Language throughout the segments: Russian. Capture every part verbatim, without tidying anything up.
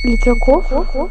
Литваков?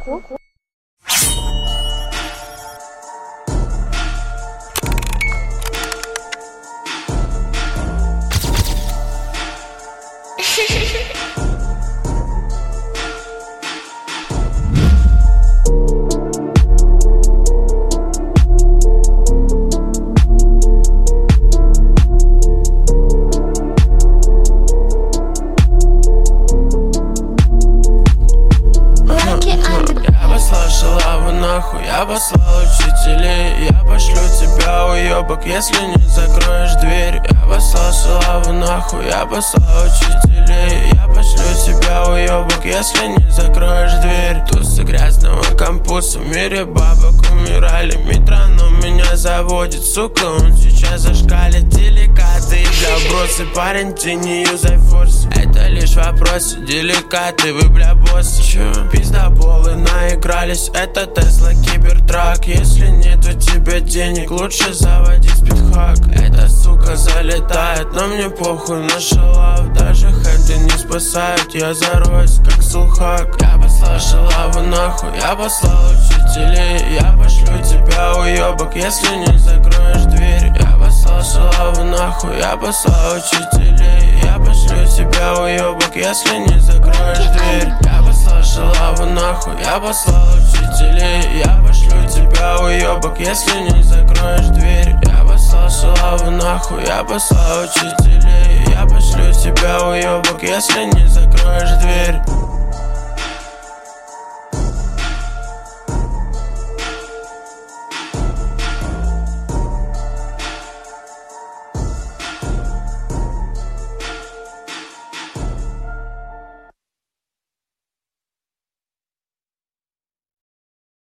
Я послал учителей, я пошлю тебя, уёбок, если не закроешь дверь. Я послал шалаву нахуй, я послал учителей, я пошлю тебя, уёбок, если не закроешь дверь. Тусы грязного кампуса, в мире бабок умирали, метроном меня заводит, сука, он сейчас зашкалит. Деликаты для бросы, парень, ты не юзай форс. Это лишь вопросы, деликаты, вы бля боссы. Чё? Пиздоболы наигрались, это Тесла Кибертрак. Если нет у тебя денег, лучше заводить спидхак. Эта сука залетает, но мне похуй на шалав. Даже хенты не спасают, я зароюсь как сулхак. Я послал шалаву нахуй, я послал учителей, я пошлю тебя, уёбок, если не закроешь дверь. Я послал шалаву нахуй, я послал учителей, я пошлю тебя, уёбок, если не закроешь дверь. Я послал шалаву нахуй, я послал учителей, я пошлю тебя, уёбок, если не закроешь дверь. Я послал шалаву нахуй, я послал учителей, я пошлю тебя, уёбок, если не закроешь дверь.